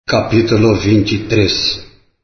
Capítulo 23.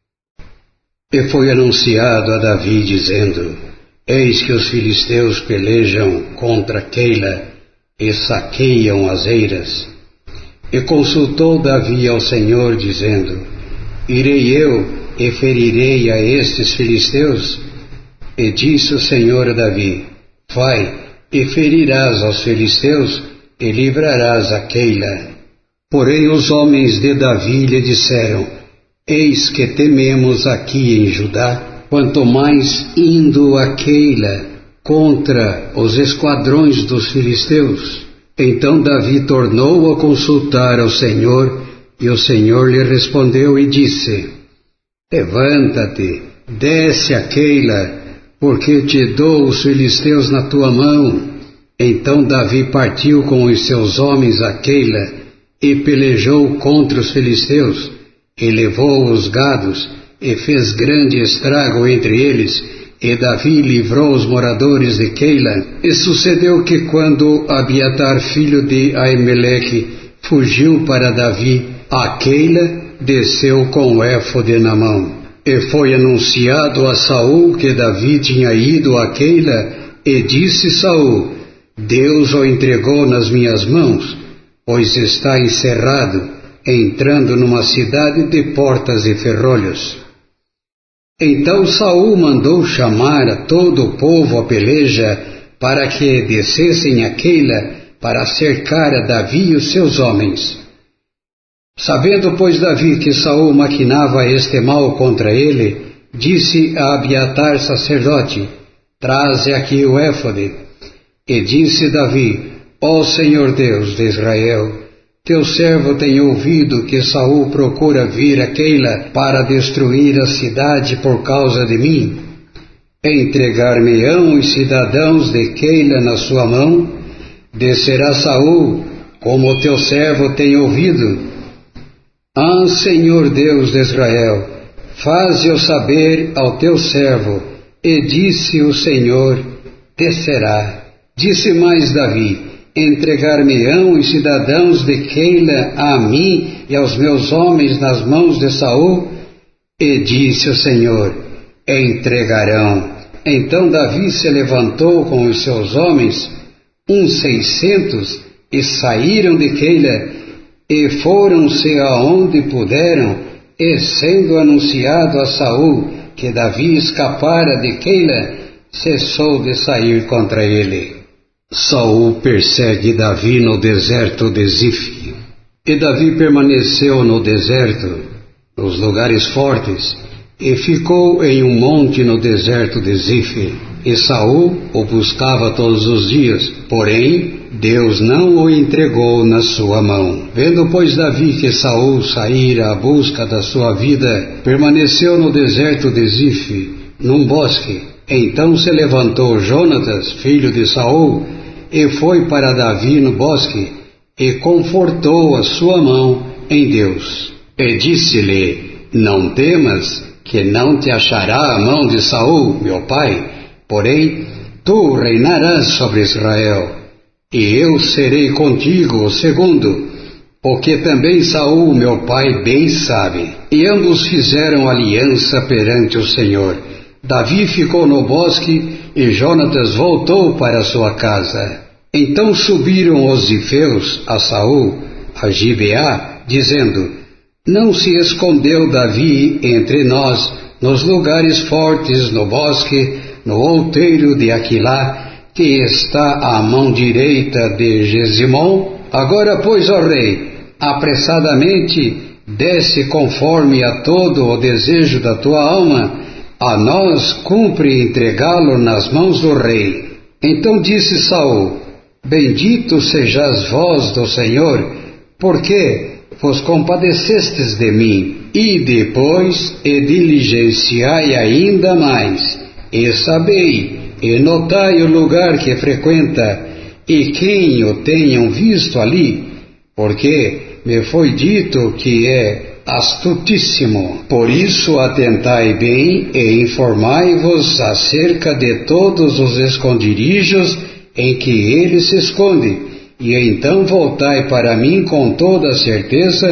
E foi anunciado a Davi, dizendo: Eis que os filisteus pelejam contra Keila e saqueiam as eiras. E consultou Davi ao Senhor, dizendo: Irei eu e ferirei a estes filisteus? E disse o Senhor a Davi: Vai, e ferirás aos filisteus, e livrarás a Keila. Porém os homens de Davi lhe disseram: Eis que tememos aqui em Judá, quanto mais indo a Keila contra os esquadrões dos filisteus. Então Davi tornou a consultar ao Senhor, e o Senhor lhe respondeu e disse: Levanta-te, desce a Keila, porque te dou os filisteus na tua mão. Então Davi partiu com os seus homens a Keila, e pelejou contra os filisteus, e levou os gados, e fez grande estrago entre eles, e Davi livrou os moradores de Keila. E sucedeu que quando Abiatar, filho de Aimeleque, fugiu para Davi a Keila, desceu com o éfode na mão. E foi anunciado a Saul que Davi tinha ido a Keila, e disse Saul: Deus o entregou nas minhas mãos, pois está encerrado, entrando numa cidade de portas e ferrolhos. Então Saul mandou chamar a todo o povo à peleja, para que descessem a Keila, para cercar a Davi e os seus homens. Sabendo, pois, Davi que Saul maquinava este mal contra ele, disse a Abiatar, sacerdote: Traze aqui o éfode. E disse Davi: Ó Senhor Deus de Israel, teu servo tem ouvido que Saul procura vir a Keila para destruir a cidade por causa de mim. Entregar-me-ão os cidadãos de Keila na sua mão? Descerá Saul, como o teu servo tem ouvido? Ah, Senhor Deus de Israel, faze-o saber ao teu servo. E disse o Senhor: descerá. Disse mais Davi: Entregar-me-ão os cidadãos de Keila a mim e aos meus homens nas mãos de Saul? E disse o Senhor: entregarão. Então Davi se levantou com os seus homens, uns 600, e saíram de Keila, e foram-se aonde puderam, e sendo anunciado a Saul que Davi escapara de Keila, cessou de sair contra ele. Saul persegue Davi no deserto de Zif. E Davi permaneceu no deserto, nos lugares fortes, e ficou em um monte no deserto de Zif. E Saul o buscava todos os dias, porém Deus não o entregou na sua mão. Vendo, pois, Davi que Saul saíra à busca da sua vida, permaneceu no deserto de Zif, num bosque. Então se levantou Jonatas, filho de Saul, e foi para Davi no bosque, e confortou a sua mão em Deus. E disse-lhe: Não temas, que não te achará a mão de Saul, meu pai, porém tu reinarás sobre Israel, e eu serei contigo o segundo, o que também Saul, meu pai, bem sabe. E ambos fizeram aliança perante o Senhor. Davi ficou no bosque, e Jonatas voltou para sua casa. Então subiram os zifeus a Saul, a Gibeá, dizendo: Não se escondeu Davi entre nós, nos lugares fortes, no bosque, no outeiro de Aquilá, que está à mão direita de Gesimon? Agora, pois, ó rei, apressadamente desce conforme a todo o desejo da tua alma. A nós cumpre entregá-lo nas mãos do rei. Então disse Saul: Bendito sejais vós do Senhor, porque vos compadecestes de mim. E depois, e diligenciai ainda mais, e sabei, e notai o lugar que frequenta, e quem o tenham visto ali, porque me foi dito que é astutíssimo. Por isso atentai bem e informai-vos acerca de todos os esconderijos em que ele se esconde, e então voltai para mim com toda a certeza,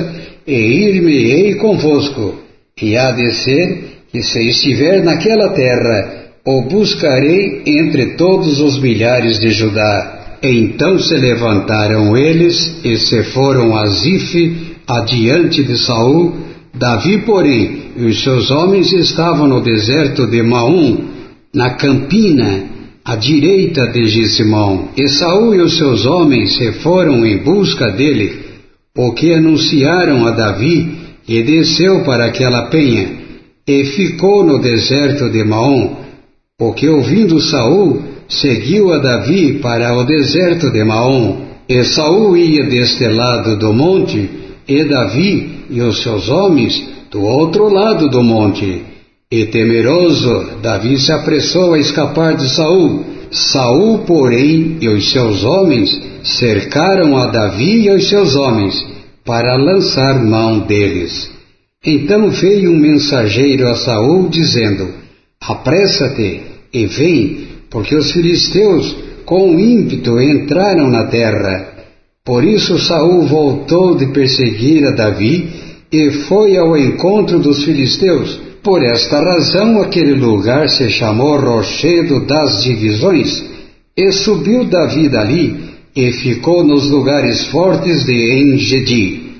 e ir-me-ei convosco, e há de ser que se estiver naquela terra, o buscarei entre todos os milhares de Judá. Então se levantaram eles e se foram a Zife adiante de Saul. Davi, porém, e os seus homens estavam no deserto de Maom, na campina, à direita de Gismão. E Saul e os seus homens se foram em busca dele, o que anunciaram a Davi, e desceu para aquela penha, e ficou no deserto de Maom. O que, ouvindo Saul, seguiu a Davi para o deserto de Maom. E Saul ia deste lado do monte, e Davi e os seus homens do outro lado do monte. E temeroso, Davi se apressou a escapar de Saul. Saul, porém, e os seus homens cercaram a Davi e os seus homens para lançar mão deles. Então veio um mensageiro a Saul dizendo: apressa-te e vem, porque os filisteus com ímpeto entraram na terra. Por isso Saul voltou de perseguir a Davi e foi ao encontro dos filisteus. Por esta razão aquele lugar se chamou Rochedo das Divisões. E subiu Davi dali e ficou nos lugares fortes de En-Gedi.